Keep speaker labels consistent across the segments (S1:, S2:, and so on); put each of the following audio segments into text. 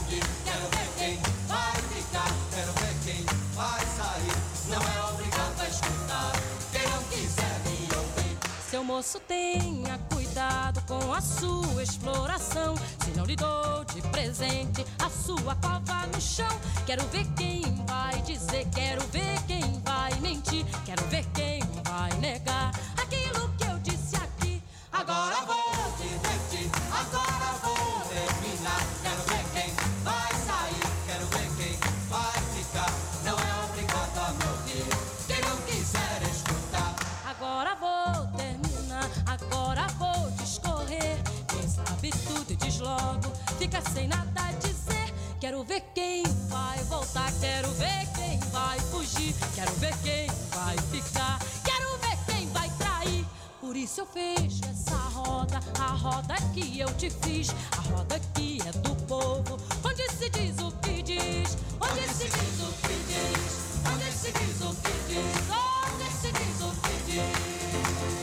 S1: fugir, quero ver quem vai ficar, quero ver quem vai sair. Não é obrigado a escutar quem não quiser me ouvir.
S2: Seu moço, tenha cuidado com a sua exploração. Se não lhe dou de presente a sua cova no chão. Quero ver quem vai dizer, quero ver quem vai mentir, quero ver quem vai negar aquilo que eu disse aqui.
S1: Agora vou divertir, agora vou terminar. Quero ver quem vai sair, quero ver quem vai ficar. Não é obrigado a me ouvir quem não quiser escutar.
S2: Agora vou terminar, agora vou discorrer. Quem sabe tudo diz logo, fica sem nada a dizer. Quero ver quem vai voltar, quero ver quem vai fugir, quero ver quem vai ficar, quero ver quem vai trair. Por isso eu fecho essa roda, a roda que eu te fiz, a roda que é do povo, onde se diz o que diz, onde se diz o que diz, onde se diz o que diz, onde se diz o que diz.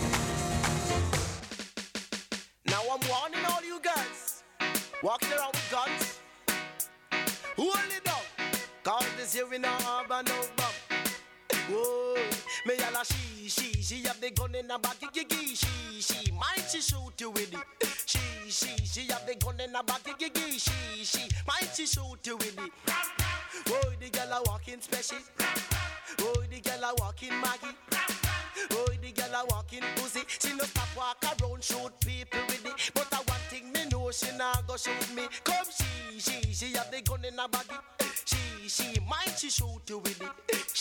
S3: Now I'm warning all you guys walking around with guns. Hold it down, cause this here we not have no bomb. Whoa, me yalla she have the gun in her back, she might she shoot you with it. She have the gun in her back, she might she shoot you with it. Oh, the girl a walking special. Oh, the girl a walking Maggie. Oh, the girl a walking pussy. She no stop walk around shoot people with it. But I one thing me know she not go shoot me. Come she have the gun in her body. She might she shoot you with it.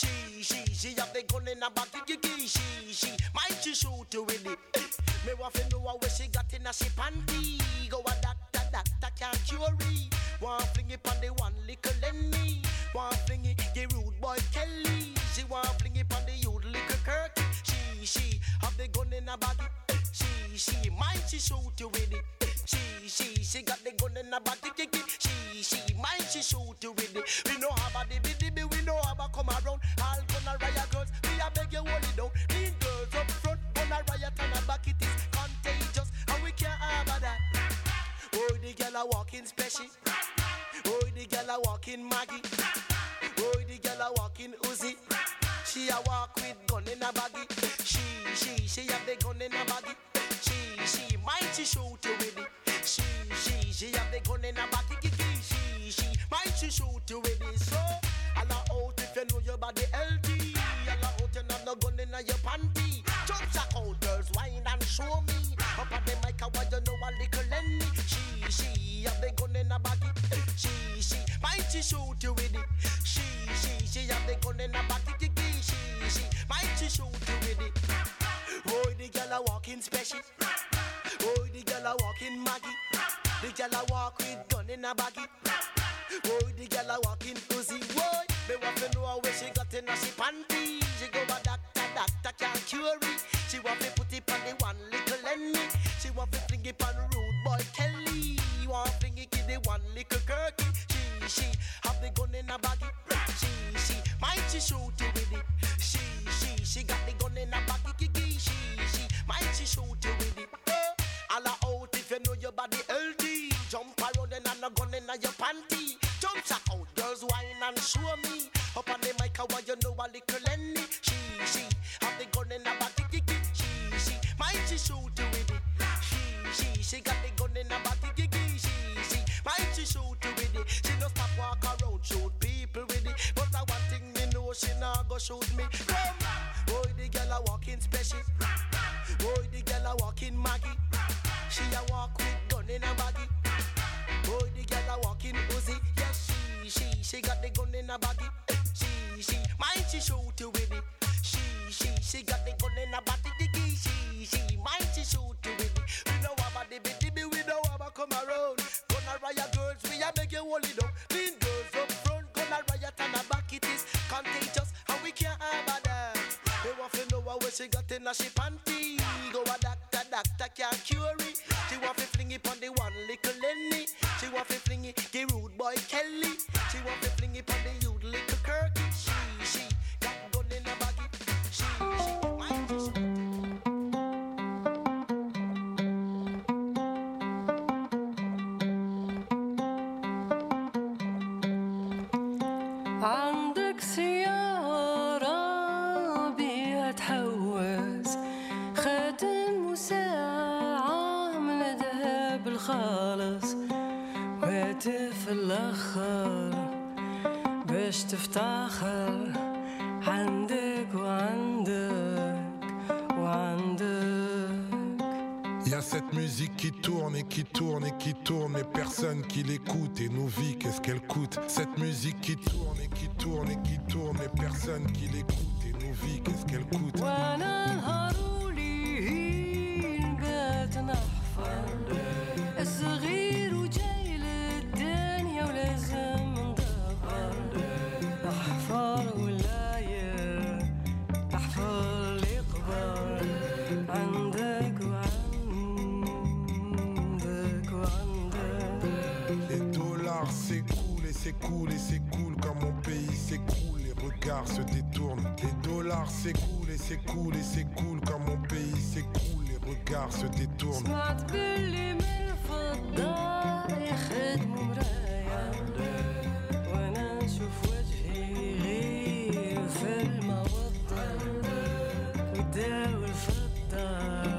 S3: She have the gun in her body. She might she shoot you with it. Me want to know where she got in a she panty. Go a doctor can't cure it. Want fling it on the one little Lenny. Want fling it the rude boy Kelly. She want fling it on the youth little Kirk. She have the gun in her body. She might she shoot you with it. She got the gun in her body. She might she shoot you with it. We know how about the biddy, we know how about come around. All gonna riot girls, we a beg you hold it down. Mean girls up front, gonna riot and a back it is contagious, and we can't have that. Oh, the girl a walking special. Oh, the girl a walking Maggie. Oh, the girl a walking Uzi. She a walk with gun in her baggy. She have the gun in her baggy. She might she shoot you with it. She have the gun in her baggy. She might she shoot you with it. So, all out if you know your body healthy. All out you have no gun in your panty. Jump check out girls, wine and show me. Up on the mic, I want you know a little Lenny. She have the gun in her baggy. She might she shoot you with it. She have the gun in her baggy. She might she shoot you with it. Oh, the girl a walking special. Oh, the girl a walking Maggie. The girl a walk with gun in her baggy. Oh, the girl a walking pussy. Whoa, me want to know where she got in her she panty. She go a doctor can't cure it. She want to put it on the one little Lenny. She want to fling it on rude boy Kelly. Want to fling it in the one little Kirky. She have the gun in her baggy. She might she shoot you with it. She got the gun in her baggy. She might she shoot you with it. All out if you know your body healthy. Jump around and have a gun in your panty. Jump check out girls wine and show me. Up on the mic I want you know a little Lenny. She have the gun in her baggy. She might she shoot you with it. She got the gun in her baggy. She might she shoot you with it. She no stop walk around shoot people with it. But I one thing me know she not go shoot me. Come, boy the girl a walking special. Boy the girl a walking Maggie. She a walk with gun in her baggy. Boy the girl a walking Uzi. Yes she got the gun in her baggy. She might she shoot you with it. She got the gun in her body. She might she shoot you with it. We know about the baby, we know about come around. Gonna riot girls, we a make you hold it down. Mean girls up front, gonna riot and a back it is contagious, and we can't have that. They want to know where she got in a she panty. Go a doctor can't cure it. She want to fling it on the one little Lenny. She want to fling it the rude boy Kelly. She want to fling it on the youth little Kirky. She got gun in her baggy. She might be shoot.
S4: عندك سيارة بيها تحوز خاتم وساعة من ذهب الخالص وهاتف الأخر باش تفتخر عندك وعندك وعندك.
S5: Y a cette musique qui tourne et qui tourne et qui tourne, mais personne qui l'écoute. Et nos vies, qu'est-ce qu'elle coûte? Cette musique qui tourne et qui tourne et qui tourne, mais personne qui l'écoute. Et nos vies, qu'est-ce qu'elle coûte?
S4: الصغير وجاي للدنيا ولازم ندبر احفر ولاير احفر اللي قبر عندك وعندك وعندك.
S5: Les dollars s'écoulent et s'écoulent et s'écoulent quand mon pays s'écoule. Les regards se détournent. Les dollars s'écoulent et s'écoulent et s'écoulent quand mon pays s'écoule. Les regards se détournent.
S4: سمعت باللي من الفضة يخدموا مرايا وانا نشوف وجهي غير في الموضة وداو الفضة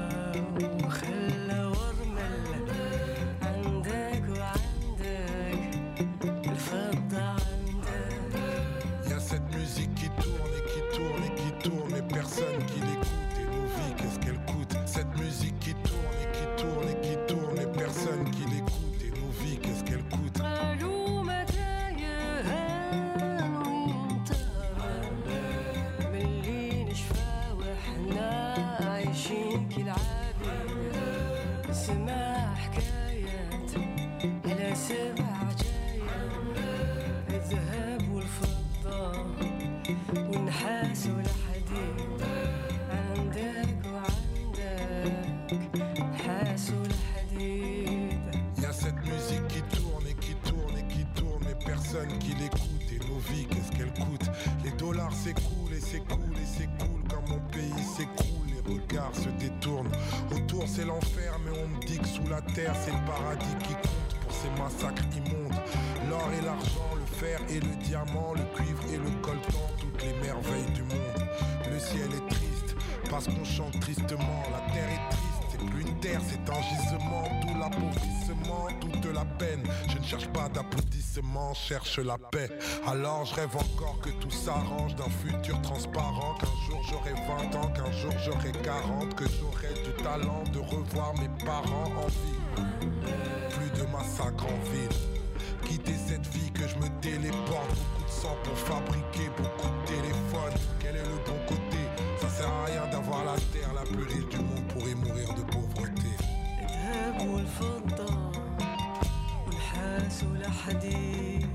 S4: وخلى ورمل عندك وعندك الفضة عندك.
S5: Y a cette musique qui tourne et qui tourne et qui tourne, mais personne qui l'écoute. Et nos vies, qu'est-ce qu'elle coûte? Cette musique qui tourne et qui tourne et qui tourne, mais personne qui l'écoute. Et nos vies, qu'est-ce qu'elle coûte?
S4: قالوا متى يهان وينتظر ملي نشفى وحنا عايشين كالعبيد. سمع حكايات على 7 جايات الذهب والفضة والنحاس والحديد عندك وعندك نحاس والحديد.
S5: Y a cette musique qui tourne et qui tourne et qui tourne, mais personne qui l'écoute. Et nos vies, qu'est-ce qu'elle coûte? Les dollars s'écoulent et s'écoulent et s'écoulent quand mon pays s'écroule. Les regards se détournent. Autour c'est l'enfer, mais on me dit que sous la terre c'est le paradis qui compte pour ces massacres immondes. L'or et l'argent, le fer et le diamant, le cuivre et le coltan, toutes les merveilles du monde. Le ciel est triste parce qu'on chante tristement. La terre est triste. C'est plus une terre, c'est un gisement. Tout l'appauvrissement, toute la peine. Je ne cherche pas d'applaudissements, cherche la paix. Alors je rêve encore que tout s'arrange, d'un futur transparent. Qu'un jour j'aurai 20 ans, qu'un jour j'aurai 40, que j'aurai du talent de revoir mes parents en vie. Plus de massacres en ville. Quitter cette vie que je me téléporte. Beaucoup de sang pour fabriquer beaucoup de téléphones. Quel est le bon côté? Ça sert à rien d'avoir la terre la plus riche du monde pour y mourir de pauvreté.
S4: الذهب والفضة والنحاس والحديد.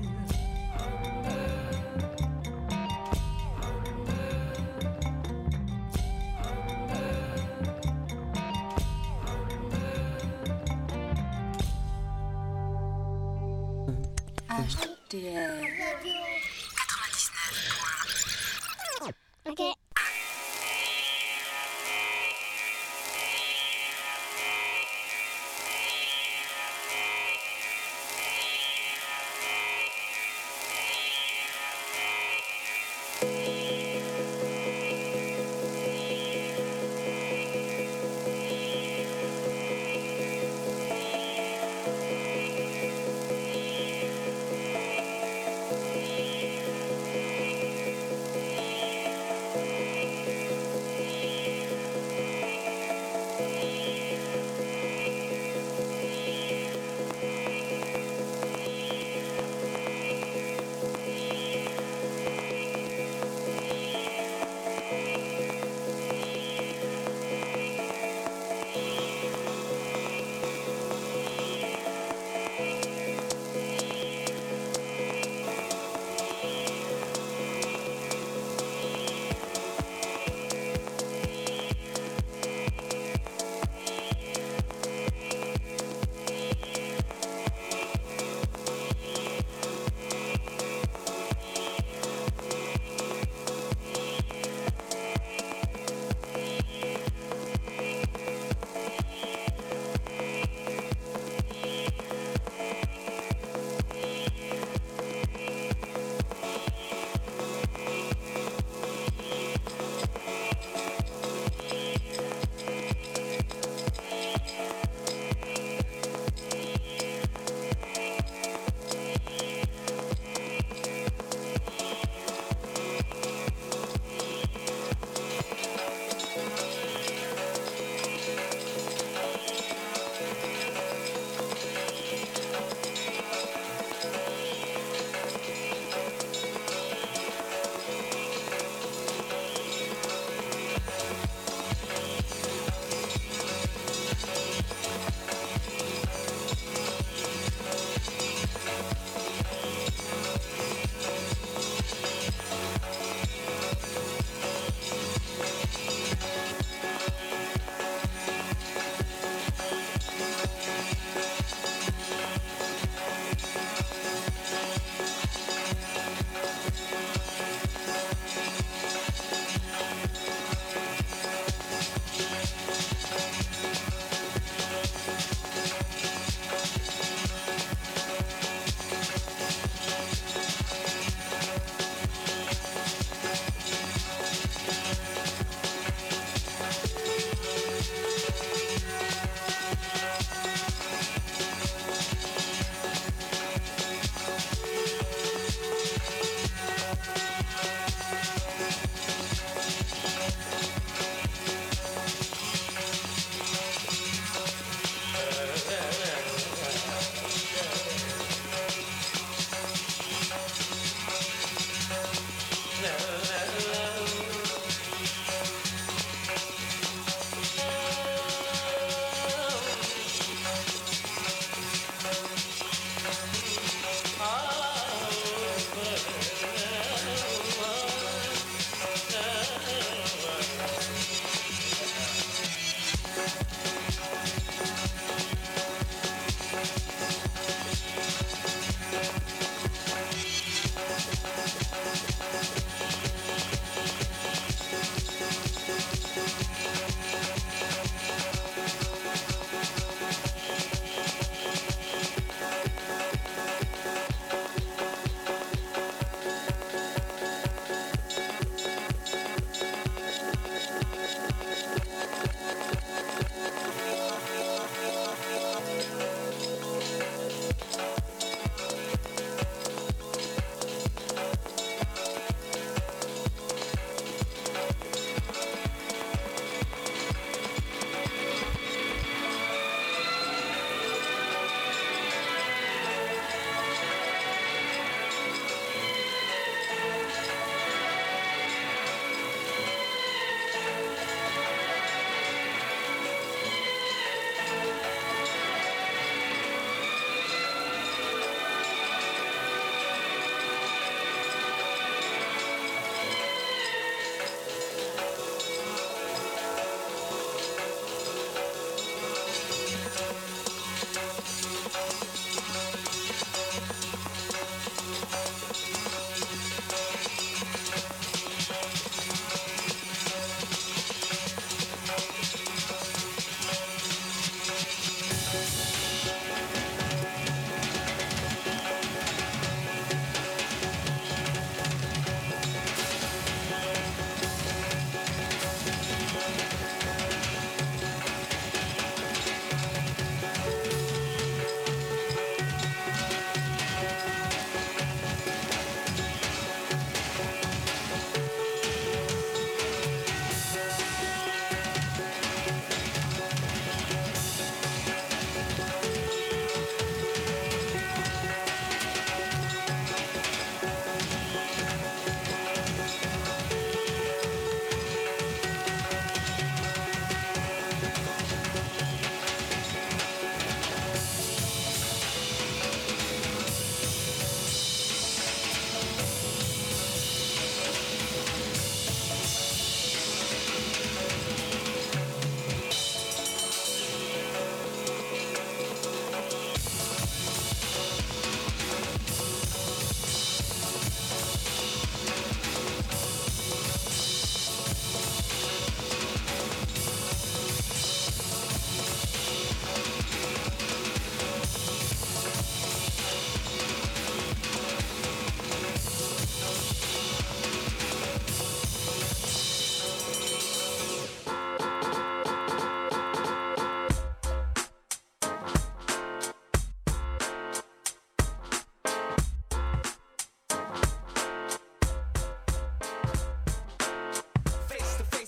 S6: Ok.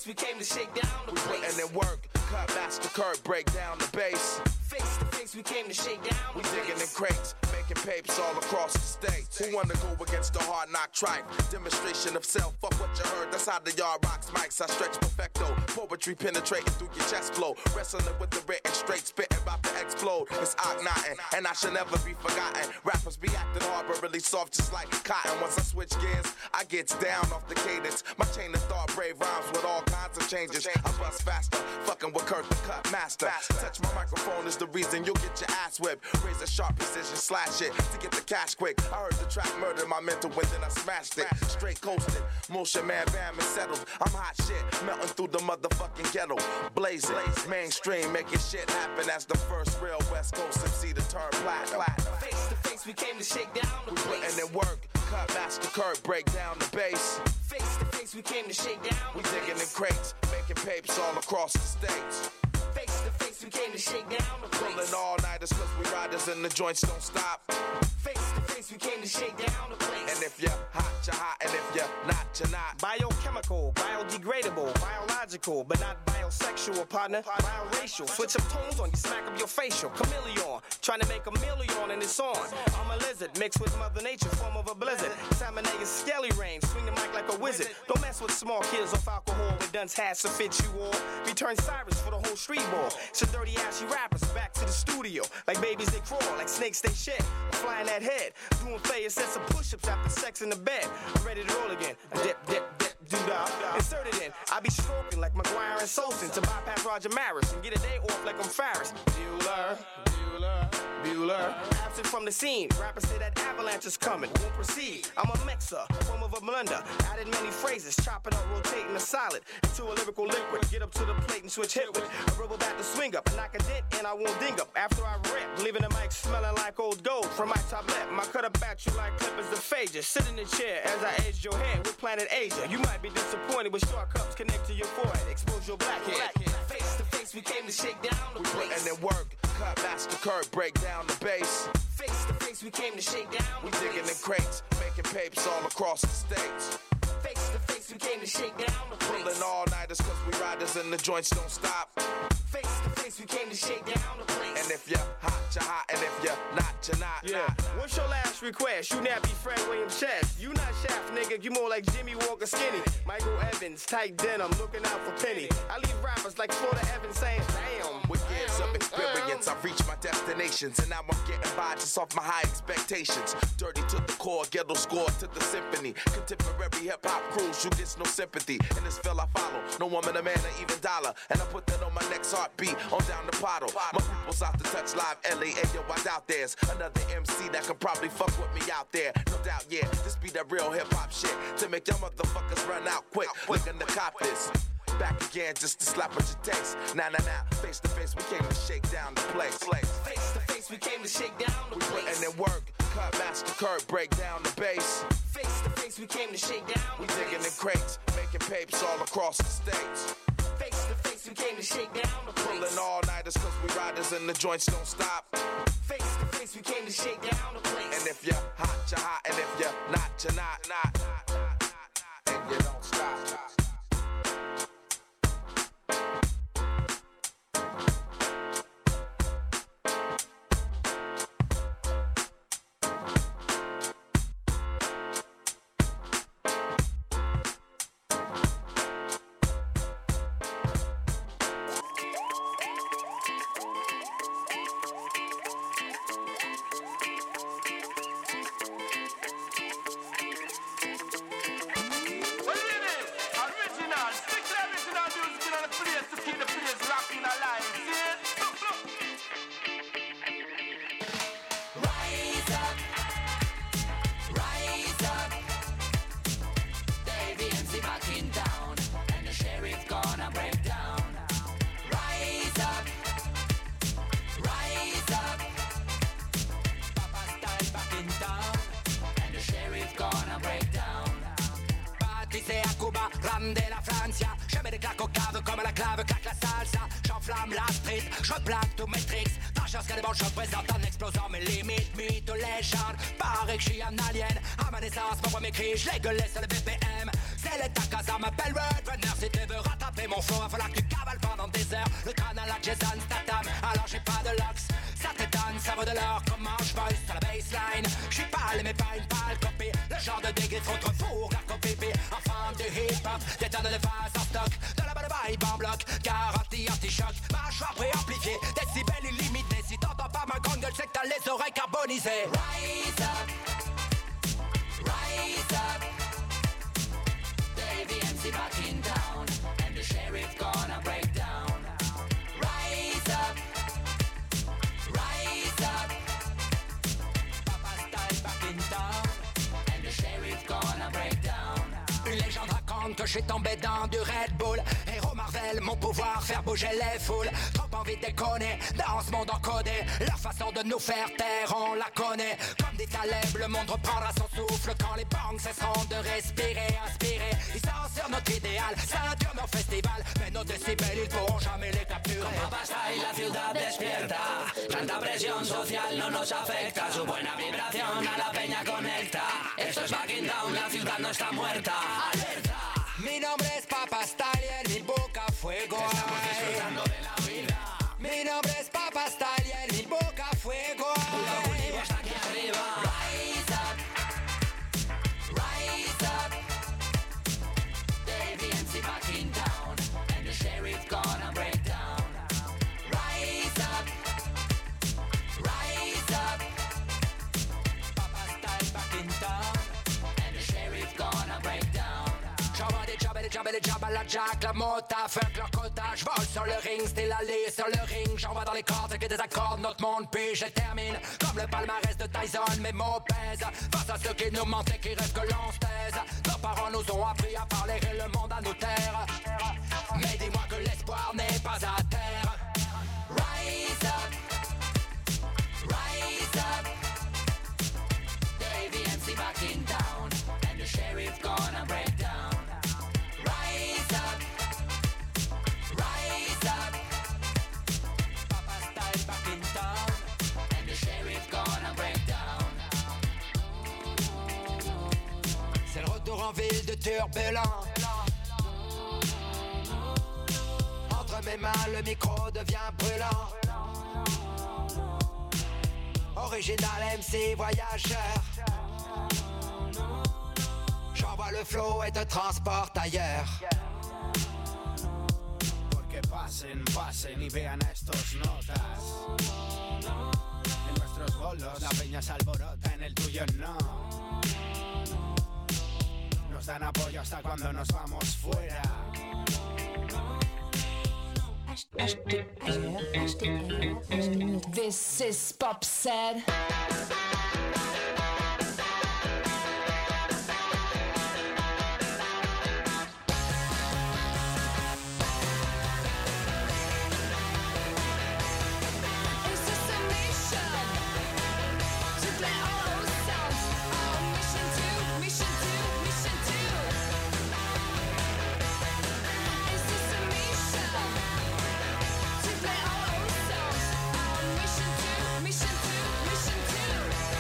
S3: face, we came to shake down the place. We putting in work, cut, master, curve, break down the bass. Face to face, we came to shake down the place. We digging in crates, making papers all across the states. Who wanna go against the hard knock tribe? Demonstration of self, fuck what you heard. That's how the yard rocks mics. I stretch perfecto, poetry penetrating through your chest flow. Wrestling with the written straight, spitting about to explode. It's Akhenaten, and I should never be forgotten. Rappers be acting hard, but really soft, just like cotton. Once I switch gears, I gets down off the cadence. My chain of thought, brave rhymes with all kinds of changes. I bust faster, fucking with Kurt the Cut Master. Touch my microphone is the reason you'll get your ass whipped. Razor sharp precision, slash it to get the cash quick. I heard the track murder my mental, and then I smashed it. Straight coasted, motion man, bam, and settled. I'm hot shit, melting through the motherfucking ghetto. Blazing, mainstream, making shit happen as the first real West Coast MC to turn platinum. Face to face, we came to shake down the place. We putting in work, cut, master, curve, break down the bass. Face to face, we came to shake down the place. We digging in crates, making papers all across the states. Face to face, we came to shake down the place. Pulling all-nighters cause we riders and the joints don't stop. Face to face, we came to shake down the place. And if you're hot, you're hot, and if you're not, you're not. Biochemical, biodegradable, biological, but not biosexual, partner. Biracial, switch up tones on you, smack up your facial. Chameleon, trying to make a million and it's on. I'm a lizard, mixed with Mother Nature, form of a blizzard. Salmonella's scaly range, swing the mic like a wizard. Don't mess with small kids off alcohol with dunce hats to fit you all. Return Cyrus for the whole street ball. So dirty ashy rappers back to the studio. Like babies they crawl, like snakes they shed. I'm flying that head, doing fair sets of push-ups after sex in the bed. I'm ready to roll again. Dip, dip, dip, do-da. Insert it in. I be stroking like McGuire and Solson to bypass Roger Maris and get a day off like I'm Farris. Bueller, Bueller, Bueller. Absent from the scene. Rappers say that avalanche is coming. Won't proceed. I'm a mixer, form of a blender. Added many phrases, chopping up, rotating the solid into a lyrical liquid. Get up to the plate and switch hit with a rubber bat to swing up. Knock a dent and I won't ding up. After I rip, leaving the mic smelling like old gold. From my top left, my cut up at you like clippers of phages. Sit in the chair as I edge your hair with Planet Asia. You might be disappointed with short cups connect to your forehead. Expose your black head. Face to face, we came to shake down the place. We putting in work, cut, master, curve, break down the bass. Face to face, we came to shake down the place. We digging in crates, making papers all across the states. Face to face, we came to shake down the place. Pulling all-nighters cause we riders and the joints don't stop. Face to face, we came to shake down the place. And if you're hot, you're hot, and if you're not, you're not. Yeah. What's your last request? You nappy Fred Williams Chess. You not Shaft, nigga. You more like Jimmy Walker Skinny. Michael Evans, tight denim, looking out for Penny. I leave rappers like Florida Evans saying, damn. With years of experience, I've reached my destinations, and now I'm getting by just off my high expectations. Dirty to the core, ghetto score to the symphony. Contemporary hip-hop crews, you get no sympathy. In this field I follow, no woman, a man, or even dollar. And I put that on my next heartbeat, on down the bottle. My people's out to touch live, LA, and yo, I doubt there's another MC that could probably fuck with me out there. No doubt, yeah, this be that real hip-hop shit to make y'all motherfuckers run out quick. Looking to cop this. Back again just to slap at your taste. Nah, face to face, we came to shake down the place. Face to face, we came to shake down the place. We putting in work, cut, master, curve, break down the bass. Face to face, we came to shake down the place. We digging in crates, making papers all across the states. Face to face, we came to shake down the place. Pulling all-nighters cause we riders and the joints don't stop. Face to face, we came to shake down the place. And if you're hot, you're hot, and if you're not, you're not. And you don't stop.
S7: De la Francia, je mets des claques au cave comme la clave claque la salsa. J'enflamme la street, je plaque tous mes tricks. Dans chance qu'elle est bon, je présente en explosant mes limites. Mythe ou légende, paraît que je suis un alien. À ma naissance, mon premier cri, je l'ai gueulé sur le BPM. Quelle est ta casa, m'appelle Roadrunner. Si tu veux rattraper mon flow, va falloir que tu cavales pendant des heures. Le crâne à la Jason Statham, alors j'ai pas de locks. Ça t'étonne, ça vaut de l'or, comment je bosse sur la baseline. J'suis pâle mais pas une pâle copie. Le genre de dégriffe entre four, la copie. Enfant du hip-hop, des tonnes de phase en stock. De la bonne vibe en bloc, garantie anti-choc. Mâchoire préamplifiée, décibels illimités. Si t'entends pas ma grande gueule, c'est que t'as les oreilles carbonisées.
S1: Rise up, rise up. Davey MC backing down, and the sheriff gonna break down. Rise up, rise up.
S7: Papa style backing down,
S1: And the sheriff gonna break down.
S7: une légende raconte que je suis tombé dans du Red Bull. Héros Marvel, mon pouvoir, faire bouger les foules. Trop envie de déconner, dans ce monde encodé. Leur façon de nous faire taire, on la connaît. Comme dit Taleb, le monde reprendra son souffle quand les banques cesseront de respirer, inspirer. Ils censurent notre idéal, ceinture nos festivals. Mais nos décibels, ils pourront jamais les capturer.
S1: Papa está y la ciudad despierta. Tanta presión social no nos afecta. Su buena vibración a la peña conecta. Esto es backing down, la ciudad no está muerta. ¡Alerta!
S7: Mi nombre es Papa Stallion, mi boca fuego.
S1: Estamos disfrutando de la vida.
S7: Mi nombre es Papa Stallion, mi boca fuego.
S1: Vivos aquí arriba. Rise up, rise up. Davey MC backing down, and the sheriff gonna break down. Rise up, rise up.
S7: Papa Style backing down.
S1: And the sheriff gonna break down.
S7: J'envoie des jobs à la Jack, la mota, fuck leur quota. J'vole sur le ring, style aller sur le ring. J'envoie dans les cordes que des accords, notre monde, puis je termine. Comme le palmarès de Tyson, mes mots pèsent. Face à ceux qui nous mentent et qui rêvent que l'on se taise. Nos parents nous ont appris à parler et le monde à nous taire. Mais dis-moi que l'espoir n'est pas à terre.
S1: Rise up, rise up. Davey MC backing down, and the sheriff gonna break down. Rise up, rise up.
S7: Papa Style backing down.
S1: And the sheriff gonna break down.
S7: C'est le retour en ville de Turbulent. Entre mes mains, le micro devient brûlant. Original MC voyageur. J'envoie le flow et te transporte ailleurs.
S8: Porque pasen, pasen y vean a estos notas. En nuestros bolos la peña se alborota, en el tuyo no. Nos dan apoyo hasta cuando nos vamos fuera.
S9: This is Pop Said.
S10: Mission two.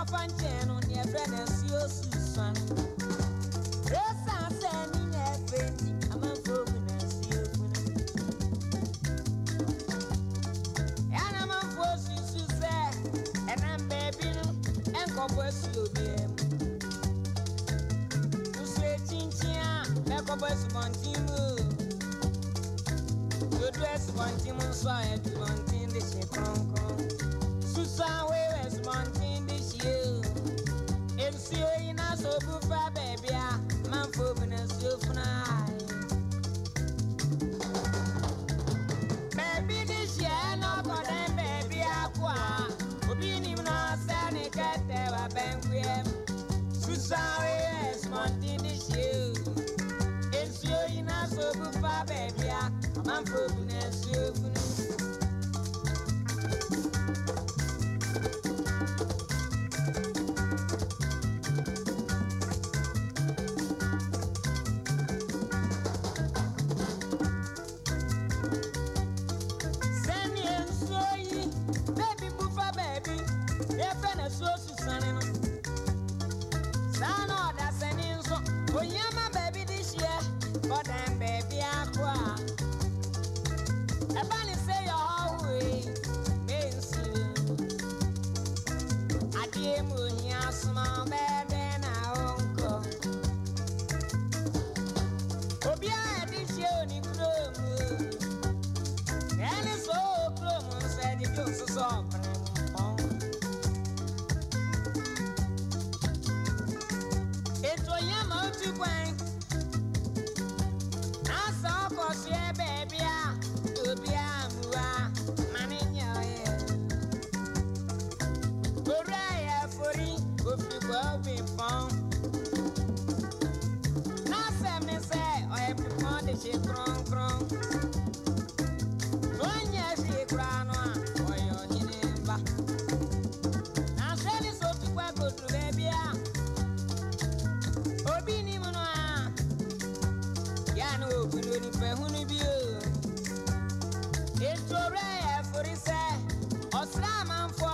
S10: fancheno ni efrene si osusan. Esa se ni efendi amanfo na si ofuna. Yana manfo susu se enam baby no enkobo si obiem. Usre chinchia enkobo si montimu. You dress montimu so I do montin de she kron. Susan we was montin this year. MC ina so bufa baby a man for na so fly. Baby this year no go dem baby akwa. Obi ni na say ni kete wa benkwem. Susan we was montin this year. MC ina so bufa baby a man for na so fly. It's a rare for the say, or slam and for